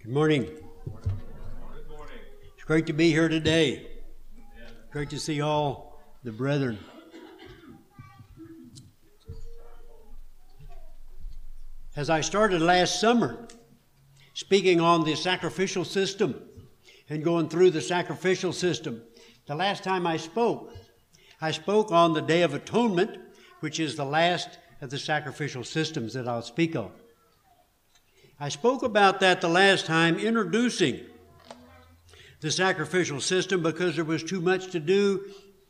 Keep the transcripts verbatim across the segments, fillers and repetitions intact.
Good morning. Good morning. It's great to be here today. Great to see all the brethren. As I started last summer speaking on the sacrificial system and going through the sacrificial system, the last time I spoke, I spoke on the Day of Atonement, which is the last of the sacrificial systems that I'll speak of. I spoke about that the last time, introducing the sacrificial system because there was too much to do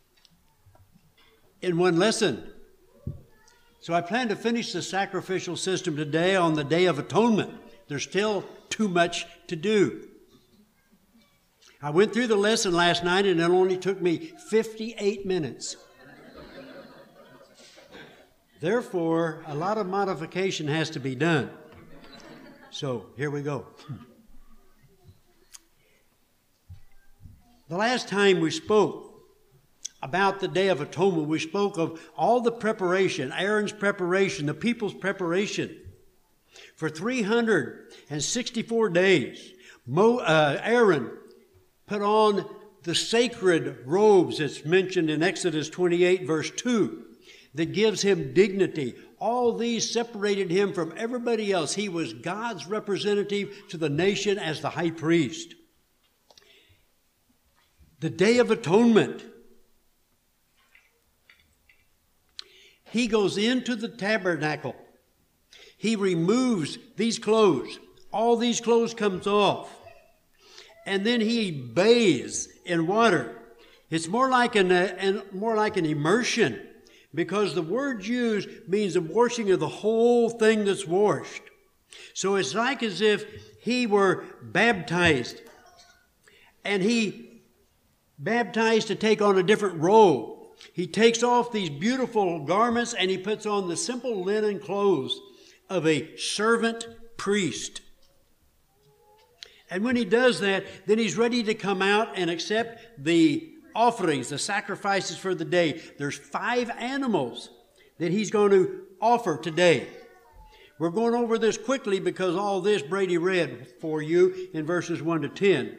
in one lesson. So I plan to finish the sacrificial system today on the Day of Atonement. There's still too much to do. I went through the lesson last night and it only took me fifty-eight minutes. Therefore, a lot of modification has to be done. So, here we go. The last time we spoke about the Day of Atonement, we spoke of all the preparation, Aaron's preparation, the people's preparation. For three hundred sixty-four days, Mo, uh, Aaron put on the sacred robes that's mentioned in Exodus twenty-eight, verse two, that gives him dignity. All these separated him from everybody else. He was God's representative to the nation as the high priest. The Day of Atonement. He goes into the tabernacle. He removes these clothes. All these clothes comes off. And then he bathes in water. It's more like an, uh, an more like an immersion, because the word used means the washing of the whole thing that's washed. So it's like as if he were baptized. And he baptized to take on a different role. He takes off these beautiful garments and he puts on the simple linen clothes of a servant priest. And when he does that, then he's ready to come out and accept the offerings, the sacrifices for the day. There's five animals that he's going to offer today. We're going over this quickly because all this Brady read for you in verses one to ten.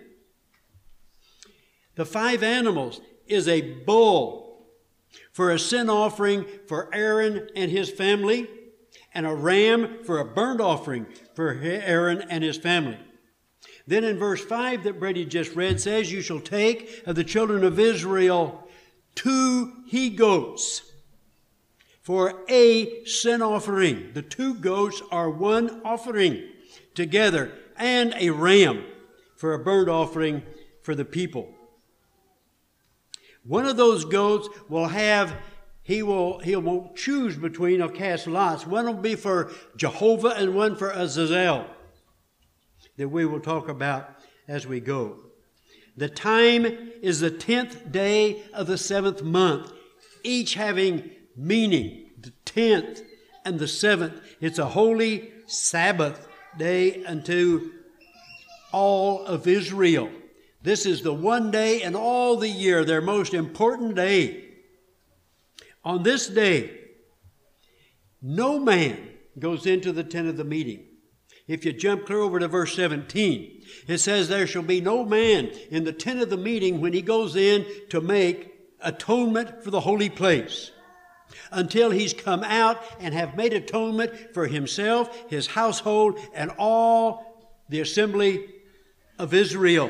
The five animals is a bull for a sin offering for Aaron and his family, and a ram for a burnt offering for Aaron and his family. Then in verse five that Brady just read says, you shall take of the children of Israel two he-goats for a sin offering. The two goats are one offering together, and a ram for a burnt offering for the people. One of those goats will have, he will, he won't choose between or cast lots. One will be for Jehovah and one for Azazel, that we will talk about as we go. The time is the tenth day of the seventh month, each having meaning. The tenth and the seventh. It's a holy Sabbath day unto all of Israel. This is the one day in all the year, their most important day. On this day, no man goes into the tent of the meeting. If you jump clear over to verse seventeen, it says, there shall be no man in the tent of the meeting when he goes in to make atonement for the holy place, until he's come out and have made atonement for himself, his household, and all the assembly of Israel.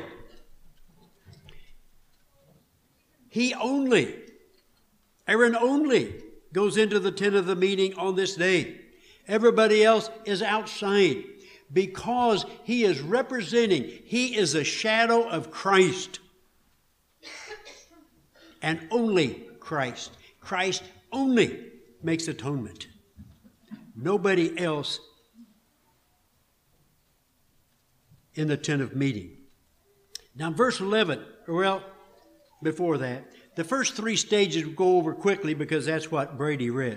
He only, Aaron only, goes into the tent of the meeting on this day. Everybody else is outside, because he is representing, he is a shadow of Christ. And only Christ. Christ only makes atonement. Nobody else in the tent of meeting. Now verse eleven, well, before that, the first three stages we'll go over quickly because that's what Brady read.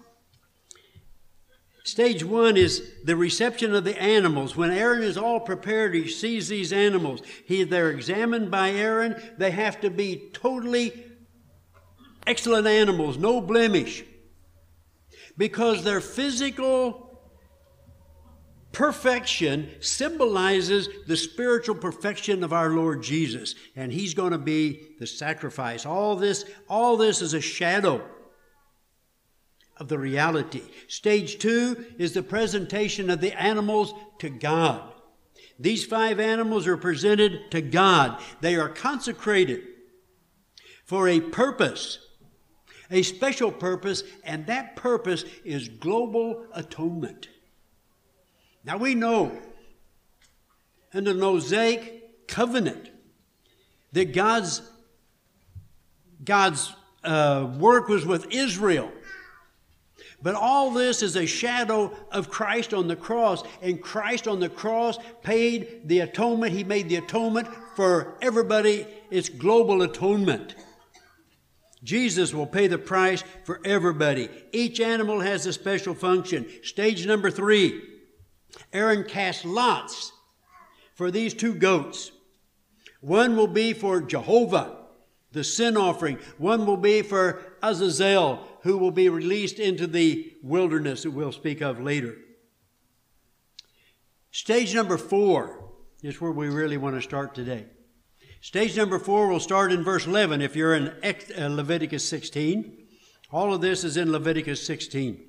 Stage one is the reception of the animals. When Aaron is all prepared, he sees these animals. He, they're examined by Aaron. They have to be totally excellent animals, no blemish, because their physical perfection symbolizes the spiritual perfection of our Lord Jesus. And He's going to be the sacrifice. All this, all this is a shadow of the reality. Stage two is the presentation of the animals to God. These five animals are presented to God. They are consecrated for a purpose, a special purpose, and that purpose is global atonement. Now we know in the Mosaic covenant that God's, God's uh, work was with Israel. But all this is a shadow of Christ on the cross. And Christ on the cross paid the atonement. He made the atonement for everybody. It's global atonement. Jesus will pay the price for everybody. Each animal has a special function. Stage number three. Aaron cast lots for these two goats. One will be for Jehovah, the sin offering. One will be for Azazel, who will be released into the wilderness that we'll speak of later. Stage number four is where we really want to start today. Stage number four will start in verse eleven if you're in Leviticus sixteen. All of this is in Leviticus sixteen.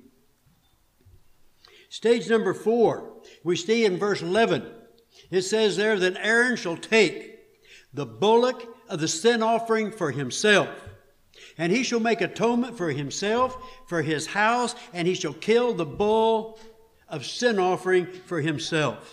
Stage number four, we see in verse eleven. It says there that Aaron shall take the bullock of the sin offering for himself, and he shall make atonement for himself, for his house, and he shall kill the bull of sin offering for himself.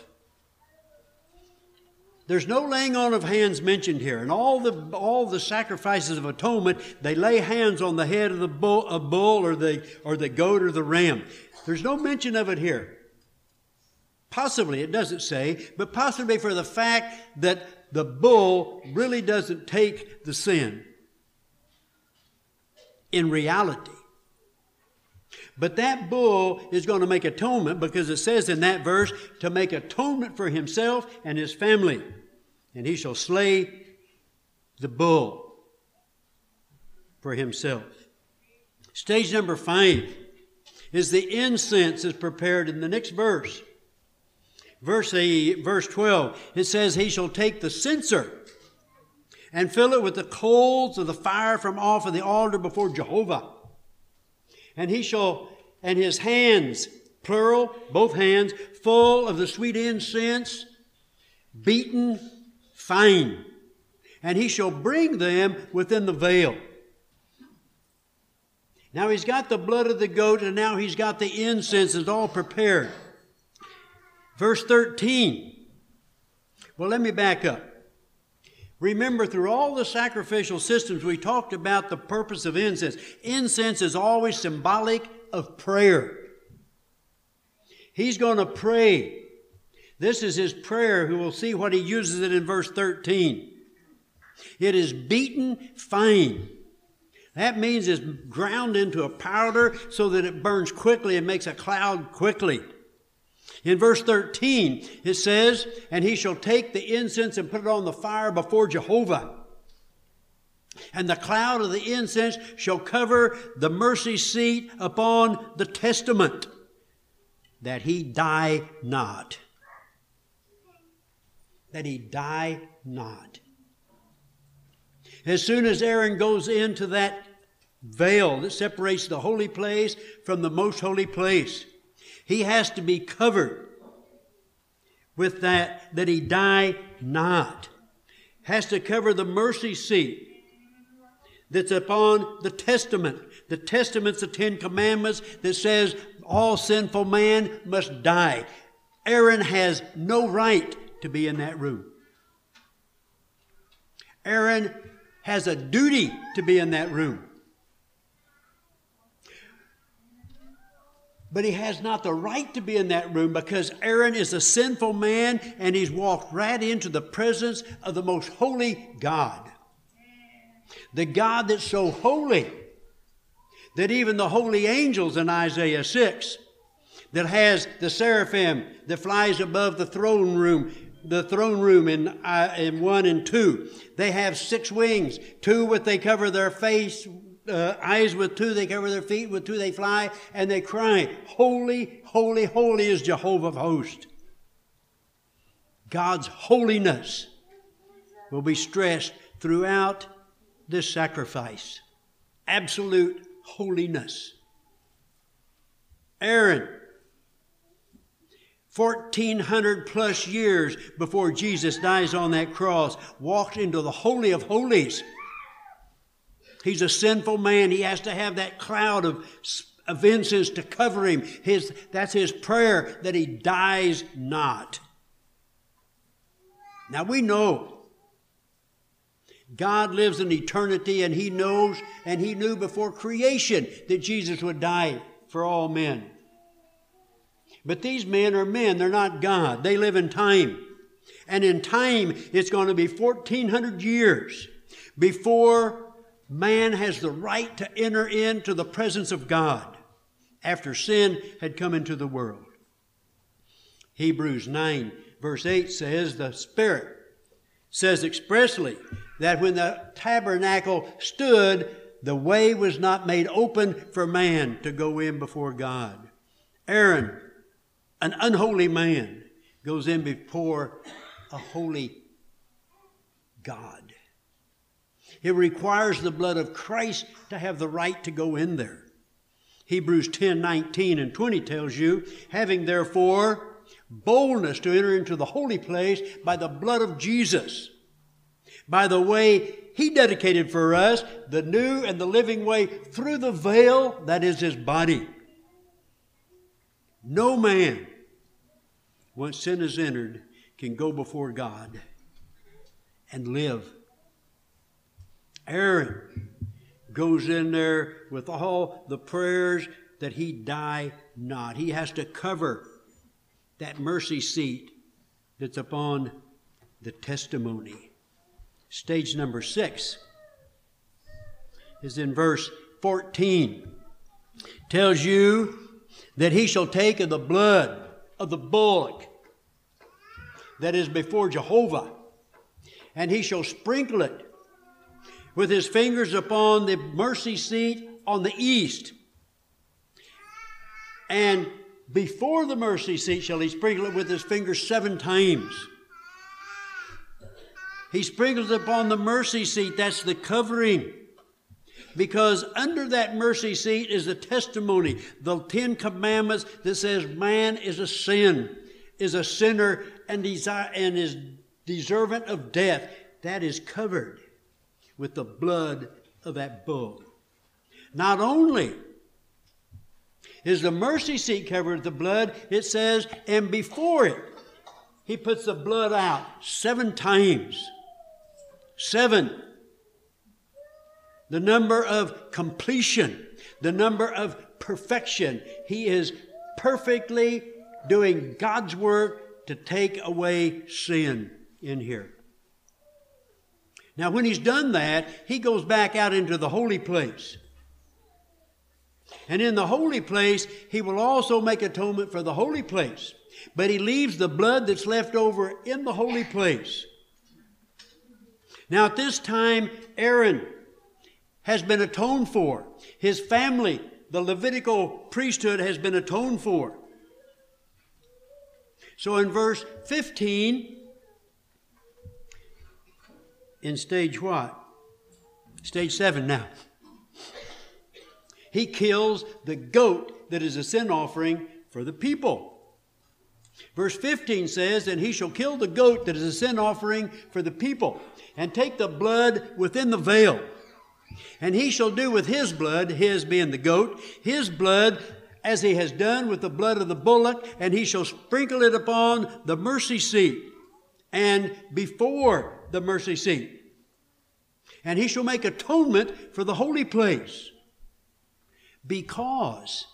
There's no laying on of hands mentioned here. And all the all the sacrifices of atonement, they lay hands on the head of the bull, a bull or the or the goat or the ram. There's no mention of it here. Possibly, it doesn't say, but possibly for the fact that the bull really doesn't take the sin in reality. But that bull is going to make atonement, because it says in that verse to make atonement for himself and his family. And he shall slay the bull for himself. Stage number five is the incense is prepared in the next verse. Verse, eight, verse twelve, it says, he shall take the censer and fill it with the coals of the fire from off of the altar before Jehovah. And he shall, and his hands, plural, both hands, full of the sweet incense, beaten fine. And he shall bring them within the veil. Now he's got the blood of the goat, and now he's got the incense. It's all prepared. Verse thirteen. Well, let me back up. Remember, through all the sacrificial systems, we talked about the purpose of incense. Incense is always symbolic of prayer. He's going to pray. This is his prayer. We will see what he uses it in verse thirteen. It is beaten fine. That means it's ground into a powder so that it burns quickly and makes a cloud quickly. In verse thirteen, it says, and he shall take the incense and put it on the fire before Jehovah. And the cloud of the incense shall cover the mercy seat upon the testament, that he die not. That he die not. As soon as Aaron goes into that veil that separates the holy place from the most holy place, he has to be covered with that, that he die not. Has to cover the mercy seat that's upon the testament. The testament's the Ten Commandments that says all sinful man must die. Aaron has no right to be in that room. Aaron has a duty to be in that room. But he has not the right to be in that room, because Aaron is a sinful man and he's walked right into the presence of the most holy God. The God that's so holy that even the holy angels in Isaiah six, that has the seraphim that flies above the throne room, the throne room in, uh, in one and two, they have six wings. Two with they cover their face, Uh, eyes with two, they cover their feet, with two they fly, and they cry, holy, holy, holy is Jehovah of hosts. God's holiness will be stressed throughout this sacrifice. Absolute holiness. Aaron, fourteen hundred plus years before Jesus dies on that cross, walked into the Holy of Holies. He's a sinful man. He has to have that cloud of, of incense to cover him. His, that's his prayer, that he dies not. Now we know God lives in eternity, and He knows, and He knew before creation that Jesus would die for all men. But these men are men. They're not God. They live in time. And in time, it's going to be fourteen hundred years before man has the right to enter into the presence of God after sin had come into the world. Hebrews nine verse eight says, the Spirit says expressly that when the tabernacle stood, the way was not made open for man to go in before God. Aaron, an unholy man, goes in before a holy God. It requires the blood of Christ to have the right to go in there. Hebrews ten nineteen and twenty tells you, having therefore boldness to enter into the holy place by the blood of Jesus, by the way He dedicated for us, the new and the living way through the veil that is His body. No man, once sin is entered, can go before God and live. Aaron goes in there with all the prayers that he die not. He has to cover that mercy seat that's upon the testimony. Stage number six is in verse fourteen. Tells you that he shall take of the blood of the bullock that is before Jehovah, and he shall sprinkle it with his fingers upon the mercy seat on the east. And before the mercy seat shall he sprinkle it with his fingers seven times. He sprinkles upon the mercy seat. That's the covering. Because under that mercy seat is the testimony, the Ten Commandments that says man is a sin, is a sinner, and, desire, and is deserving of death. That is covered with the blood of that bull. Not only is the mercy seat covered with the blood, it says, and before it, he puts the blood out seven times. Seven. The number of completion, the number of perfection. He is perfectly doing God's work to take away sin in here. Now, when he's done that, he goes back out into the holy place. And in the holy place, he will also make atonement for the holy place. But he leaves the blood that's left over in the holy place. Now, at this time, Aaron has been atoned for. His family, the Levitical priesthood, has been atoned for. So in verse fifteen, in stage what? Stage seven now. He kills the goat that is a sin offering for the people. Verse fifteen says, and he shall kill the goat that is a sin offering for the people, and take the blood within the veil. And he shall do with his blood, his being the goat, his blood as he has done with the blood of the bullock, and he shall sprinkle it upon the mercy seat and before the mercy seat. And he shall make atonement for the holy place, because,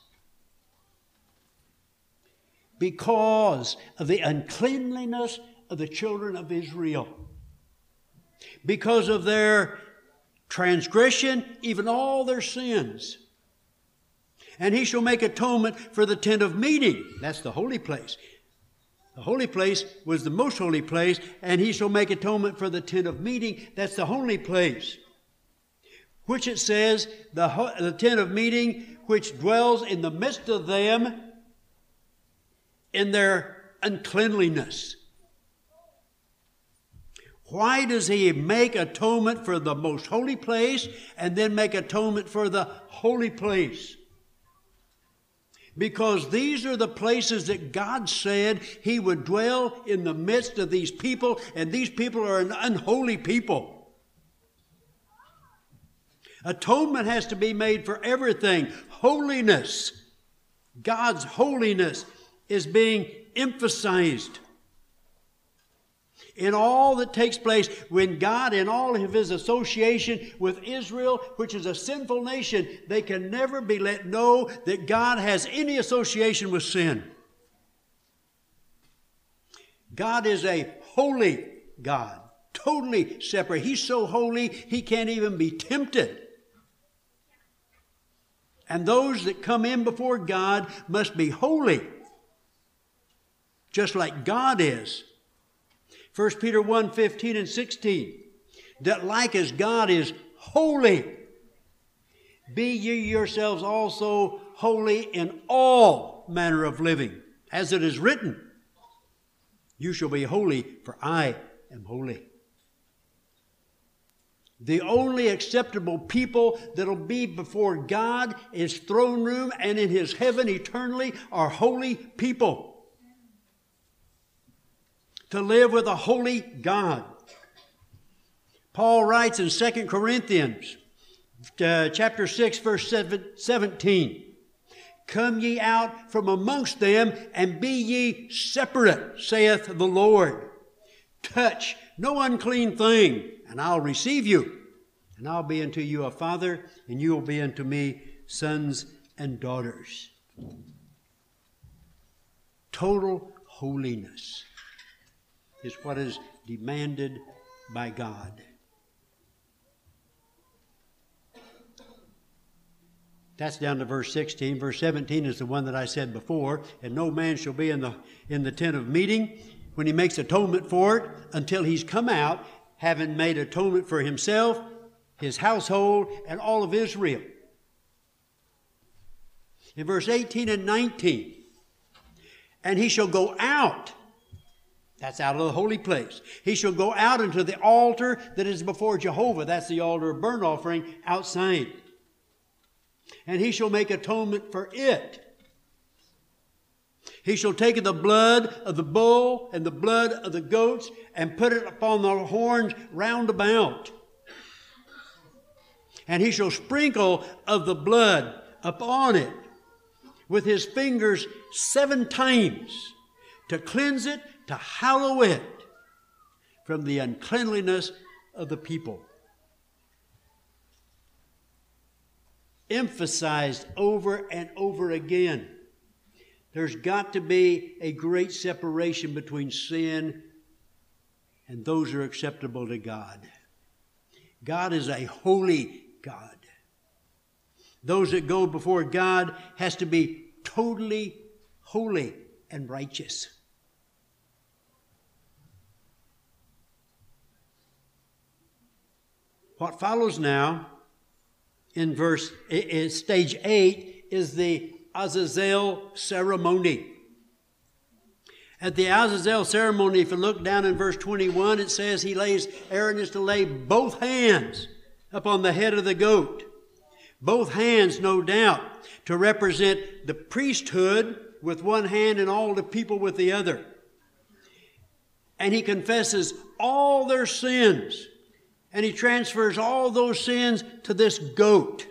because of the uncleanliness of the children of Israel, because of their transgression, even all their sins. And he shall make atonement for the tent of meeting. That's the holy place. The holy place was the most holy place, and he shall make atonement for the tent of meeting. That's the holy place. Which it says, the, the tent of meeting, which dwells in the midst of them in their uncleanliness. Why does he make atonement for the most holy place and then make atonement for the holy place? Because these are the places that God said he would dwell in the midst of these people, and these people are an unholy people. Atonement has to be made for everything. Holiness, God's holiness, is being emphasized. In all that takes place, when God, in all of his association with Israel, which is a sinful nation, they can never be let know that God has any association with sin. God is a holy God, totally separate. He's so holy, he can't even be tempted. And those that come in before God must be holy, just like God is. First Peter one, fifteen and sixteen, that like as God is holy, be ye yourselves also holy in all manner of living, as it is written, you shall be holy, for I am holy. The only acceptable people that will be before God, his throne room, and in his heaven eternally are holy people. To live with a holy God. Paul writes in Second Corinthians uh, chapter six, verse seventeen, come ye out from amongst them, and be ye separate, saith the Lord. Touch no unclean thing, and I'll receive you. And I'll be unto you a father, and you will be unto me sons and daughters. Total holiness is what is demanded by God. That's down to verse sixteen. Verse seventeen is the one that I said before. And no man shall be in the, in the tent of meeting when he makes atonement for it until he's come out, having made atonement for himself, his household, and all of Israel. In verse eighteen and nineteen, and he shall go out. That's out of the holy place. He shall go out into the altar that is before Jehovah. That's the altar of burnt offering outside. And he shall make atonement for it. He shall take the blood of the bull and the blood of the goats and put it upon the horns round about. And he shall sprinkle of the blood upon it with his fingers seven times to cleanse it, to hallow it from the uncleanliness of the people. Emphasized over and over again. There's got to be a great separation between sin and those who are acceptable to God. God is a holy God. Those that go before God has to be totally holy and righteous. What follows now in verse in stage eight is the Azazel ceremony. At the Azazel ceremony, if you look down in verse twenty-one, it says he lays, Aaron is to lay both hands upon the head of the goat. Both hands, no doubt, to represent the priesthood with one hand and all the people with the other. And he confesses all their sins. And he transfers all those sins to this goat.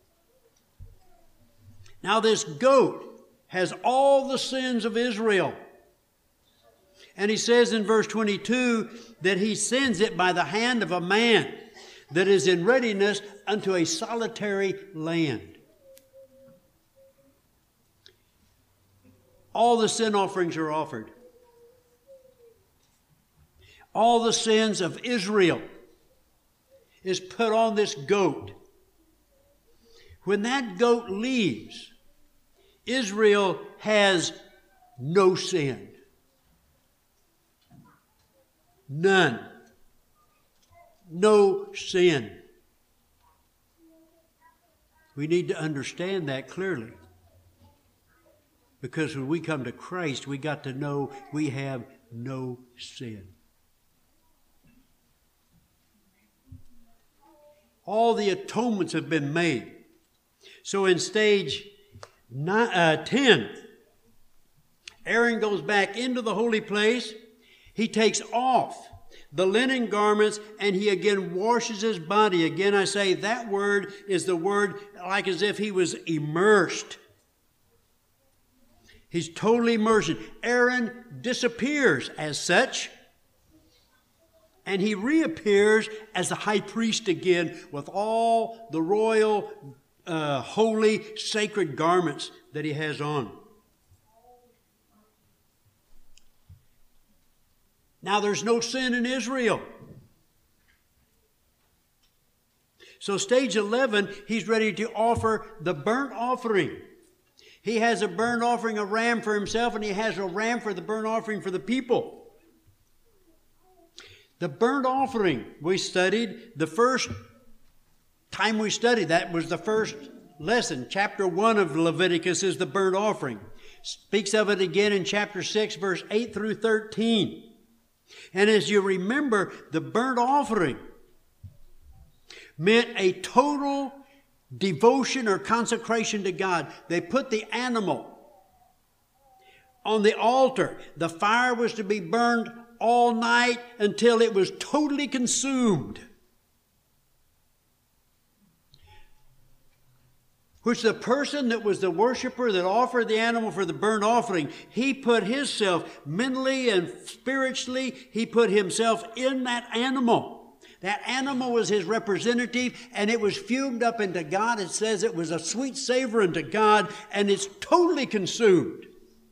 Now this goat has all the sins of Israel. And he says in verse twenty-two that he sends it by the hand of a man that is in readiness unto a solitary land. All the sin offerings are offered. All the sins of Israel is put on this goat. When that goat leaves, Israel has no sin. None. No sin. We need to understand that clearly. Because when we come to Christ, we got to know we have no sin. All the atonements have been made. So in stage nine, uh, ten, Aaron goes back into the holy place. He takes off the linen garments and he again washes his body. Again, I say that word is the word like as if he was immersed. He's totally immersed. Aaron disappears as such. And he reappears as the high priest again with all the royal, uh, holy, sacred garments that he has on. Now there's no sin in Israel. So stage eleven, he's ready to offer the burnt offering. He has a burnt offering, a ram for himself, and he has a ram for the burnt offering for the people. The burnt offering we studied, the first time we studied that was the first lesson. Chapter one of Leviticus is the burnt offering. Speaks of it again in chapter six, verse eight through thirteen. And as you remember, the burnt offering meant a total devotion or consecration to God. They put the animal on the altar. The fire was to be burned all night until it was totally consumed. Which the person that was the worshiper that offered the animal for the burnt offering, he put himself mentally and spiritually, he put himself in that animal. That animal was his representative, and it was fumed up into God. It says it was a sweet savor unto God, and it's totally consumed.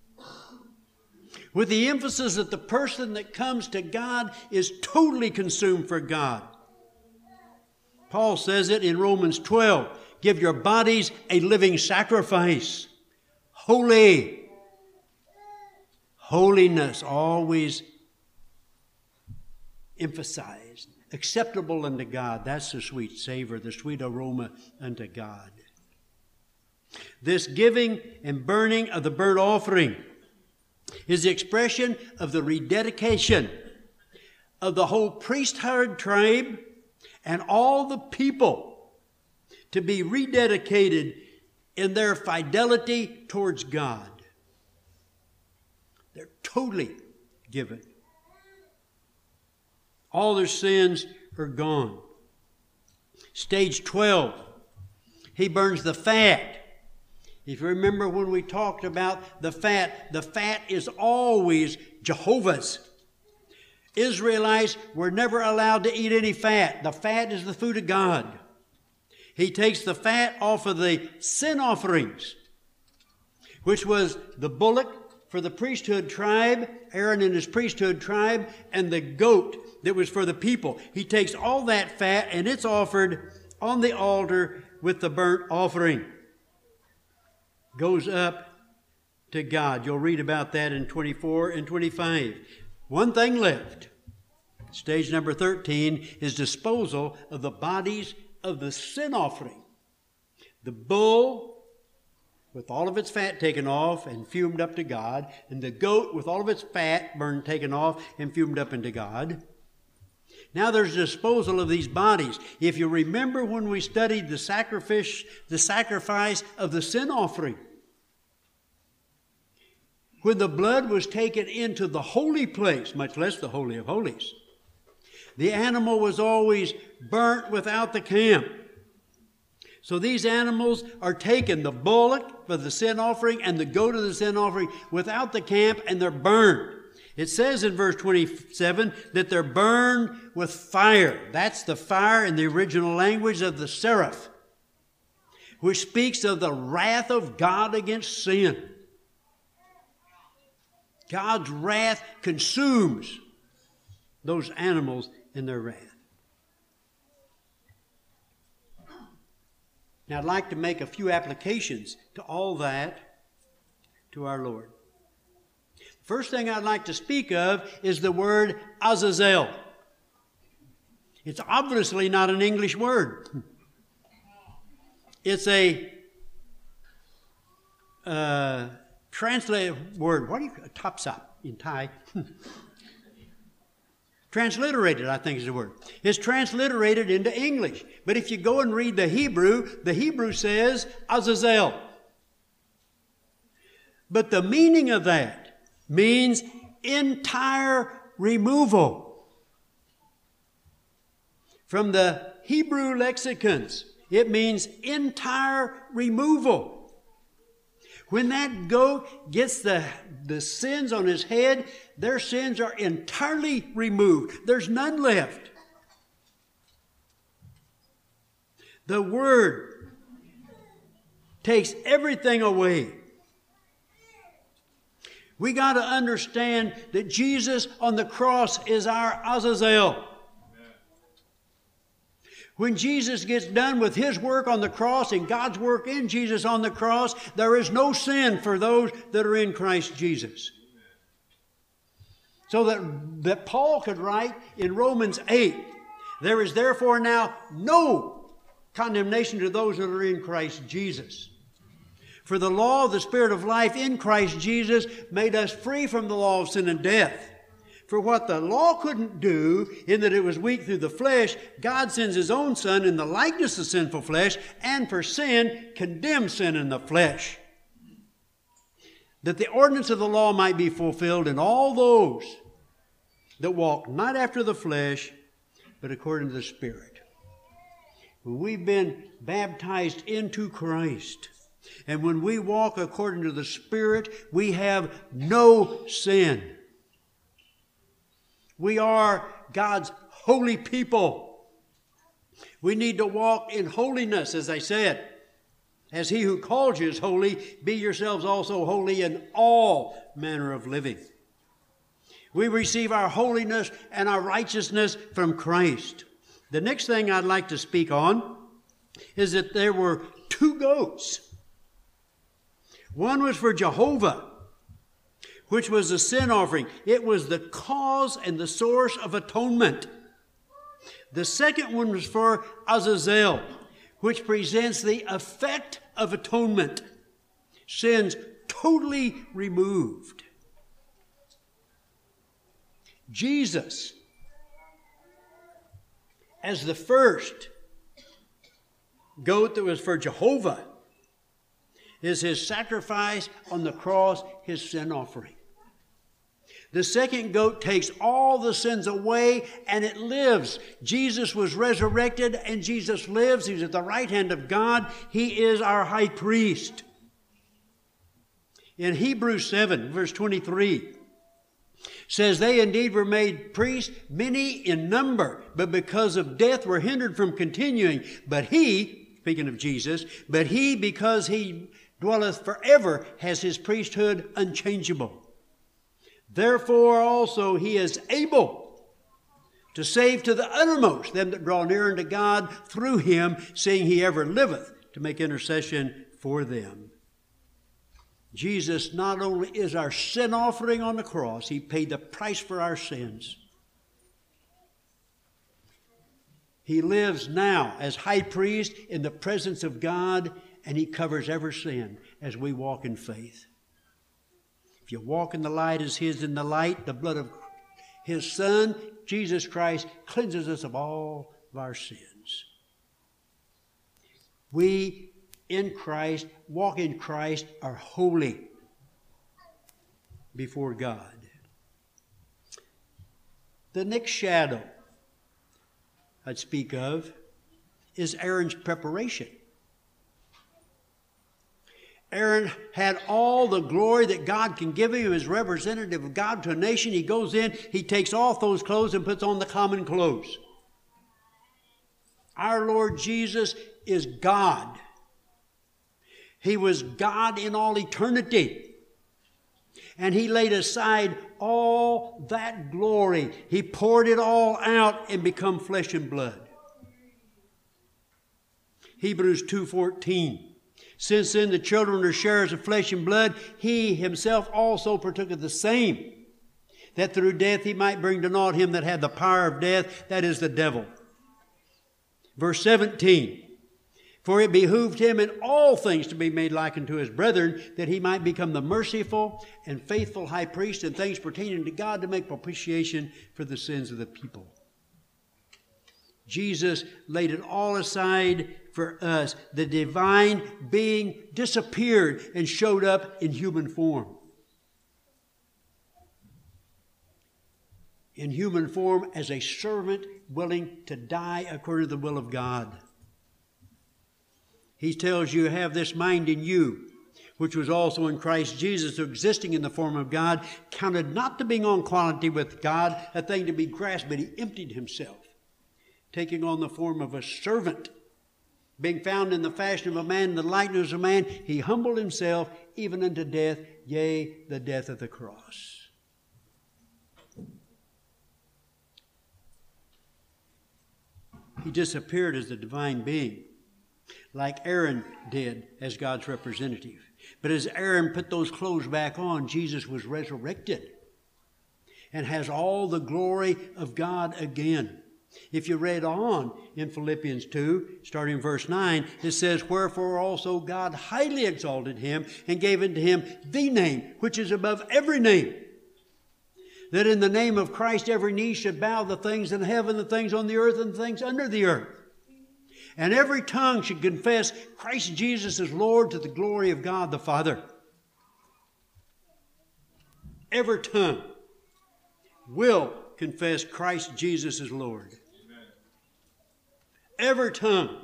With the emphasis that the person that comes to God is totally consumed for God. Paul says it in Romans twelve. Give your bodies a living sacrifice. Holy. Holiness always emphasized. Acceptable unto God. That's the sweet savor, the sweet aroma unto God. This giving and burning of the burnt offering is the expression of the rededication of the whole priesthood tribe and all the people to be rededicated in their fidelity towards God. They're totally given. All their sins are gone. Stage twelve, he burns the fat. If you remember when we talked about the fat, the fat is always Jehovah's. Israelites were never allowed to eat any fat. The fat is the food of God. He takes the fat off of the sin offerings, which was the bullock for the priesthood tribe, Aaron and his priesthood tribe, and the goat that was for the people. He takes all that fat and it's offered on the altar with the burnt offering. Goes up to God. You'll read about that in twenty-four and twenty-five. One thing left. Stage number thirteen is disposal of the bodies of the sin offering. The bull with all of its fat taken off and fumed up to God, and the goat with all of its fat burned taken off and fumed up into God. Now there's disposal of these bodies. If you remember when we studied the sacrifice, the sacrifice of the sin offering, when the blood was taken into the holy place, much less the Holy of Holies, the animal was always burnt without the camp. So these animals are taken, the bullock for the sin offering and the goat of the sin offering, without the camp, and they're burned. It says in verse twenty-seven that they're burned with fire. That's the fire in the original language of the seraph, which speaks of the wrath of God against sin. God's wrath consumes those animals in their wrath. Now I'd like to make a few applications to all that to our Lord. First thing I'd like to speak of is the word Azazel. It's obviously not an English word. It's a uh, translated word. What do you, topsop in Thai? Transliterated, I think is the word. It's transliterated into English. But if you go and read the Hebrew, the Hebrew says Azazel. But the meaning of that means entire removal. From the Hebrew lexicons, it means entire removal. When that goat gets the, the sins on his head, their sins are entirely removed. There's none left. The Word takes everything away. We got to understand that Jesus on the cross is our Azazel. When Jesus gets done with His work on the cross and God's work in Jesus on the cross, there is no sin for those that are in Christ Jesus. So that, that Paul could write in Romans eight, there is therefore now no condemnation to those that are in Christ Jesus. For the law of the Spirit of life in Christ Jesus made us free from the law of sin and death. For what the law couldn't do, in that it was weak through the flesh, God sends His own Son in the likeness of sinful flesh, and for sin, condemned sin in the flesh. That the ordinance of the law might be fulfilled in all those that walk not after the flesh, but according to the Spirit. When we've been baptized into Christ, and when we walk according to the Spirit, we have no sin. We are God's holy people. We need to walk in holiness, as I said. As He who calls you is holy, be yourselves also holy in all manner of living. We receive our holiness and our righteousness from Christ. The next thing I'd like to speak on is that there were two goats. One was for Jehovah, which was a sin offering. It was the cause and the source of atonement. The second one was for Azazel, which presents the effect of atonement. Sins totally removed. Jesus, as the first goat that was for Jehovah, is His sacrifice on the cross, His sin offering. The second goat takes all the sins away and it lives. Jesus was resurrected and Jesus lives. He's at the right hand of God. He is our high priest. In Hebrews seven, verse twenty-three, says, they indeed were made priests, many in number, but because of death were hindered from continuing. But He, speaking of Jesus, but He, because He dwelleth forever, has His priesthood unchangeable. Therefore also He is able to save to the uttermost them that draw near unto God through Him, seeing He ever liveth to make intercession for them. Jesus not only is our sin offering on the cross, He paid the price for our sins. He lives now as high priest in the presence of God, and He covers every sin as we walk in faith. If you walk in the light as He is in the light, the blood of His Son, Jesus Christ, cleanses us of all of our sins. We in Christ, walk in Christ, are holy before God. The next shadow I'd speak of is Aaron's preparation. Aaron had all the glory that God can give him as representative of God to a nation. He goes in, he takes off those clothes and puts on the common clothes. Our Lord Jesus is God. He was God in all eternity. And He laid aside all that glory. He poured it all out and become flesh and blood. Hebrews two fourteen. Since then the children are sharers of flesh and blood, He Himself also partook of the same, that through death He might bring to naught him that had the power of death, that is the devil. Verse seventeen. For it behooved him in all things to be made like unto his brethren, that he might become the merciful and faithful high priest in things pertaining to God, to make propitiation for the sins of the people. Jesus laid it all aside for us. The divine being disappeared and showed up in human form. In human form as a servant willing to die according to the will of God. He tells you, have this mind in you, which was also in Christ Jesus, who existing in the form of God, counted not to being on equality with God a thing to be grasped, but he emptied himself, taking on the form of a servant. Being found in the fashion of a man, in the likeness of a man, he humbled himself even unto death, yea, the death of the cross. He disappeared as the divine being, like Aaron did as God's representative. But as Aaron put those clothes back on, Jesus was resurrected and has all the glory of God again. If you read on in Philippians two, starting in verse nine, it says, wherefore also God highly exalted him and gave unto him the name which is above every name, that in the name of Christ every knee should bow, the things in heaven, the things on the earth, and the things under the earth. And every tongue should confess Christ Jesus is Lord, to the glory of God the Father. Every tongue will confess Christ Jesus is Lord. Amen. Every tongue.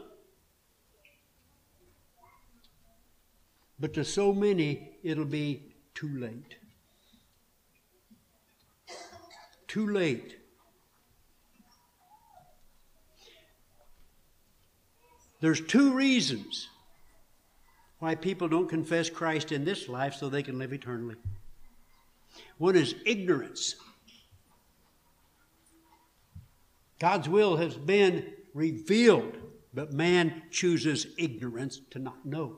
But to so many, it'll be too late. Too late. There's two reasons why people don't confess Christ in this life so they can live eternally. One is ignorance. God's will has been revealed, but man chooses ignorance to not know.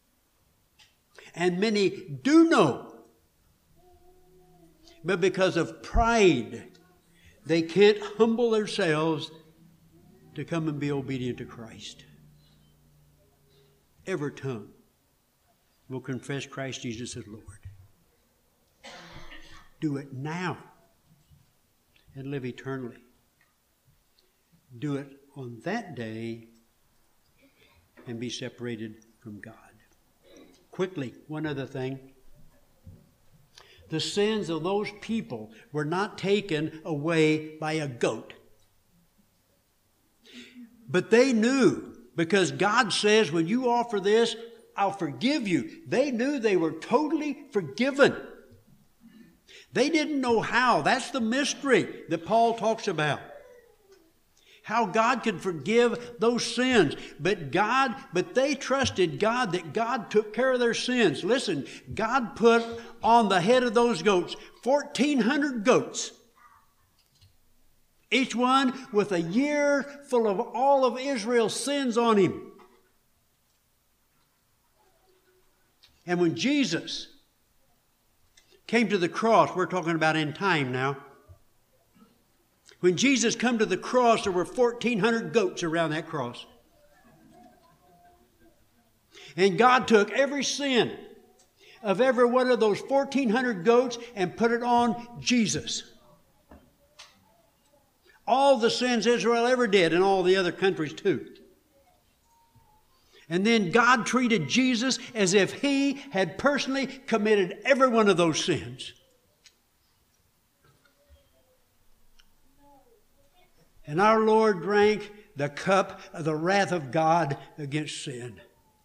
And many do know, but because of pride, they can't humble themselves to come and be obedient to Christ. Every tongue will confess Christ Jesus as Lord. Do it now and live eternally. Do it on that day and be separated from God. Quickly, one other thing. The sins of those people were not taken away by a goat. But they knew, because God says, when you offer this, I'll forgive you. They knew they were totally forgiven. They didn't know how. That's the mystery that Paul talks about. How God could forgive those sins. But God, but they trusted God that God took care of their sins. Listen, God put on the head of those goats fourteen hundred goats. Each one with a year full of all of Israel's sins on him. And when Jesus came to the cross, we're talking about in time now. When Jesus came to the cross, there were fourteen hundred goats around that cross. And God took every sin of every one of those fourteen hundred goats and put it on Jesus. All the sins Israel ever did, and all the other countries too. And then God treated Jesus as if he had personally committed every one of those sins. And our Lord drank the cup of the wrath of God against sin.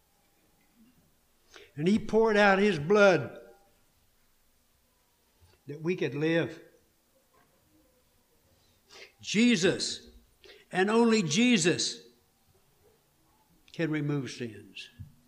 And he poured out his blood that we could live. Jesus, and only Jesus, can remove sins.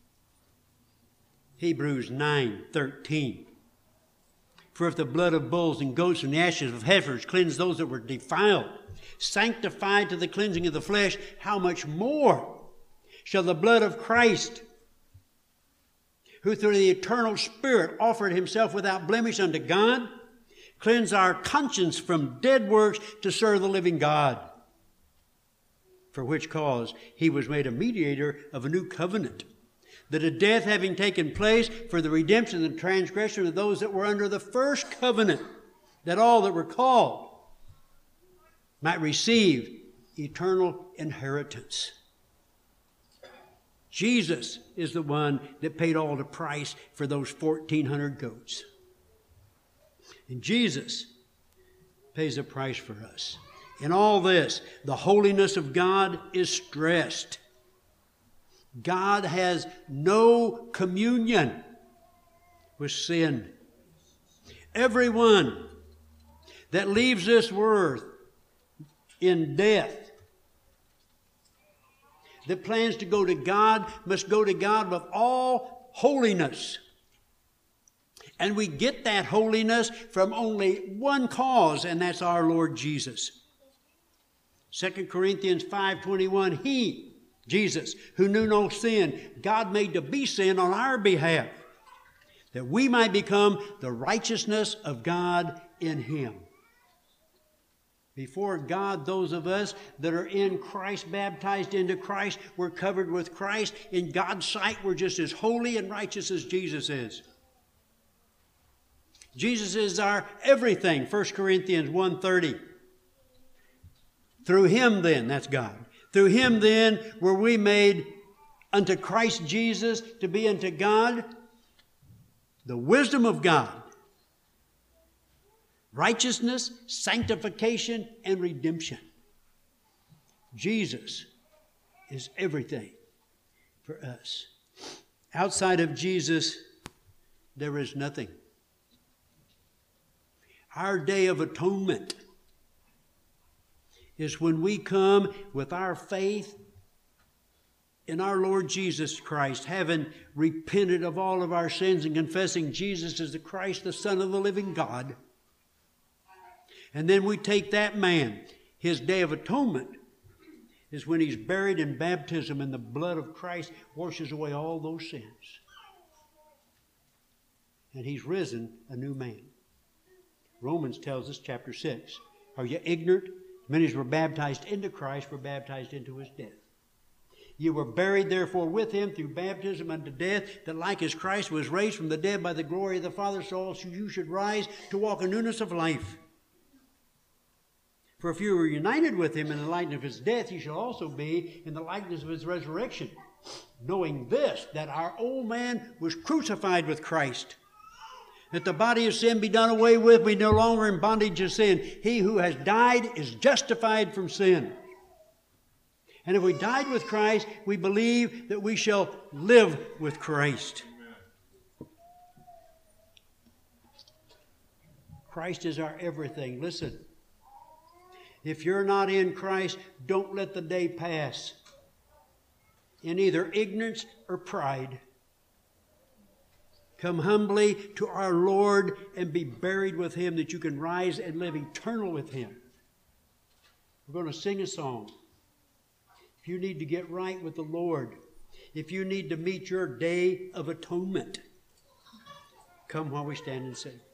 Hebrews nine thirteen. For if the blood of bulls and goats and the ashes of heifers cleanse those that were defiled, sanctified to the cleansing of the flesh, how much more shall the blood of Christ, who through the eternal Spirit offered himself without blemish unto God, cleanse our conscience from dead works to serve the living God. for which cause he was made a mediator of a new covenant, that a death having taken place for the redemption and transgression of those that were under the first covenant, that all that were called might receive eternal inheritance. Jesus is the one that paid all the price for those fourteen hundred goats. And Jesus pays the price for us. In all this, the holiness of God is stressed. God has no communion with sin. Everyone that leaves this earth in death, that plans to go to God, must go to God with all holiness. And we get that holiness from only one cause, and that's our Lord Jesus. Second Corinthians five twenty-one, He, Jesus, who knew no sin, God made to be sin on our behalf, that we might become the righteousness of God in Him. Before God, those of us that are in Christ, baptized into Christ, we're covered with Christ. In God's sight, we're just as holy and righteous as Jesus is. Jesus is our everything, First Corinthians one thirty. Through Him then, that's God. Through Him then were we made unto Christ Jesus to be unto God the wisdom of God, righteousness, sanctification, and redemption. Jesus is everything for us. Outside of Jesus, there is nothing. Our day of atonement is when we come with our faith in our Lord Jesus Christ, having repented of all of our sins and confessing Jesus as the Christ, the Son of the living God. And then we take that man, his day of atonement is when he's buried in baptism and the blood of Christ washes away all those sins. And he's risen a new man. Romans tells us, chapter six, are you ignorant? Many as were baptized into Christ were baptized into His death. You were buried therefore with Him through baptism unto death, that like as Christ was raised from the dead by the glory of the Father, so also you should rise to walk in newness of life. For if you were united with Him in the likeness of His death, you shall also be in the likeness of His resurrection. Knowing this, that our old man was crucified with Christ, that the body of sin be done away with, we no longer in bondage of sin. He who has died is justified from sin. And if we died with Christ, we believe that we shall live with Christ. Amen. Christ is our everything. Listen, if you're not in Christ, don't let the day pass in either ignorance or pride. Come humbly to our Lord and be buried with Him, that you can rise and live eternal with Him. We're going to sing a song. If you need to get right with the Lord, if you need to meet your day of atonement, come while we stand and sing.